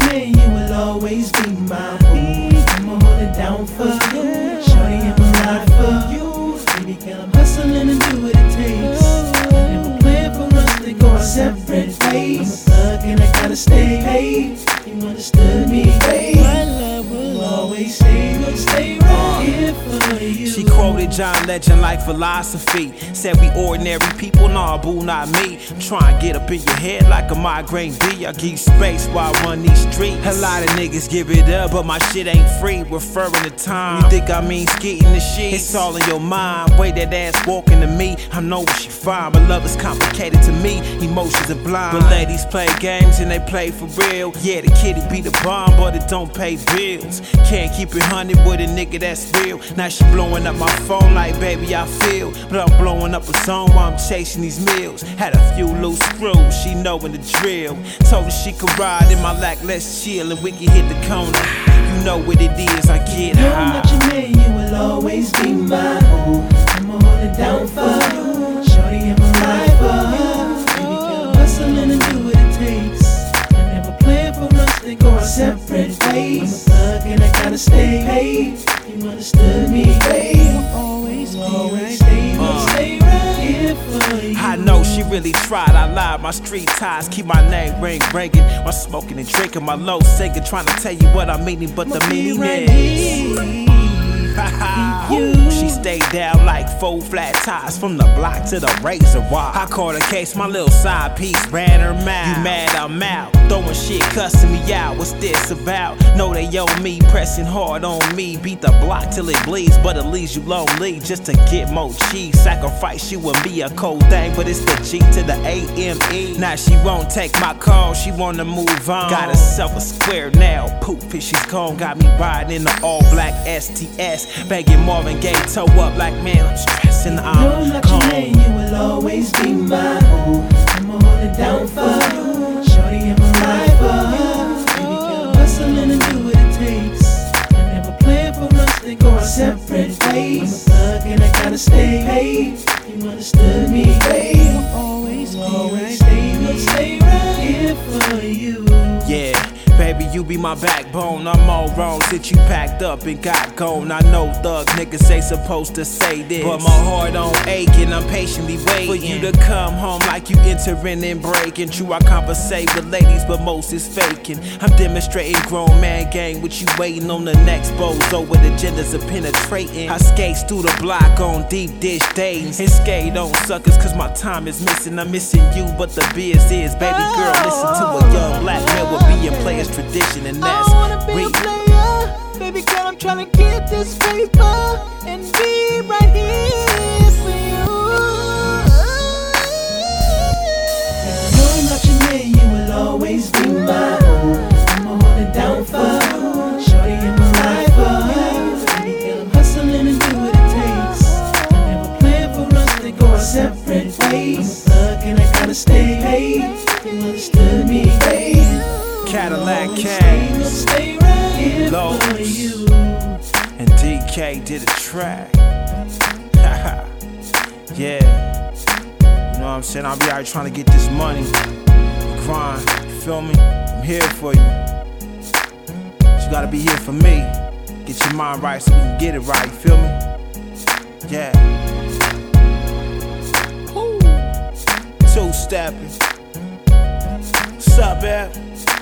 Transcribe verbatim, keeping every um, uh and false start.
man, you will always be my boo. I'ma hold it down for you. Shorty, I'ma ride for you. Baby girl, I'm hustling and do what it takes. I never planned for us to go our separate ways. I'm a thug and I gotta stay paid. You understood me, babe. My love will always stay, will stay right here for you. She quoted John Legend like philosophy. Said we ordinary people, nah boo, not me. Try and get up in your head like a migraine bee. I keep space while I run these streets. A lot of niggas give it up, but my shit ain't free. Referring to time, you think I mean skeeting the shit? It's all in your mind. Way that ass walking to me, I know what she find, but love is complicated to me. Emotions are blind, but ladies play games and they play for real. Yeah, the kitty be the bomb, but it don't pay bills. Can't keep it hundred with a nigga that's real. Now she blowing up my phone like, baby, I feel, but I'm blowing up a song while I'm chasing these meals. Had a few loose screws, she knowin' the drill. Told her she could ride in my lack, let's chill and we can hit the corner. You know what it is, I get high. high. I'm not your man, you will always be my boo. I'ma hold it down for you. Shorty, I'ma ride for you. Baby girl, I'm hustling and do what it takes. I never planned for us to go our separate ways. I'm a thug and I gotta stay paid. You understood me, babe. Always, always stay, uh. stay right here for you. I know she really tried, I lied. My street ties keep my name ring ringing. While smoking and drinking, my low singing, trying to tell you what I'm meaning, but the meaning is. She stayed down like four flat tires from the block to the razor wire. I caught a case, my little side piece ran her mouth. You mad, I'm out, throwing shit, cussing me out. What's this about? Know they owe me, pressing hard on me. Beat the block till it bleeds, but it leaves you lonely just to get more cheese. Sacrifice you and me a cold thing, but it's the G to the A M E. Now she won't take my call, she wanna move on. Got herself a square now, poof, and she's gone. Got me riding in the all black S T S, begging Marvin Gaye toe up like, man, I'm stressing. I'm no, I'm not your man, you will always be my boo. I'ma hold it down for you. Shorty, I'ma ride for you. Baby girl, I'm hustling and do what it takes. I never planned for us to go our separate ways. I'm a thug and I gotta stay paid. You understood me, babe. Always, always stay, will stay right here for you. Yeah. Baby, you be my backbone. I'm all wrong since you packed up and got gone. I know thug niggas ain't supposed to say this, but my heart on aching. I'm patiently waiting for you to come home like you entering and breaking. True, I conversate with ladies, but most is faking. I'm demonstrating grown man gang with you waiting on the next bozo with agendas of penetrating. I skates through the block on deep dish days and skate on suckers cause my time is missing. I'm missing you, but the biz is, baby girl, listen to a young black man with being players tradition, and that's I wanna be a player, baby girl. I'm tryna get this paper and be right here for you. No, I'm not your man, you will always be my boo. I'ma hold it down for you. Shorty, I'ma ride for you. Baby girl, I'm hustling and do what it takes. I never planned for us to go our separate ways. I'm a thug and I gotta stay paid. You understood me, babe. Cadillac Kane, Lowe's, and D K did a track. Yeah, you know what I'm saying? I'll be out here trying to get this money, grind, you feel me? I'm here for you. But you gotta be here for me. Get your mind right so we can get it right, you feel me? Yeah. Two-stepping. What's up, man?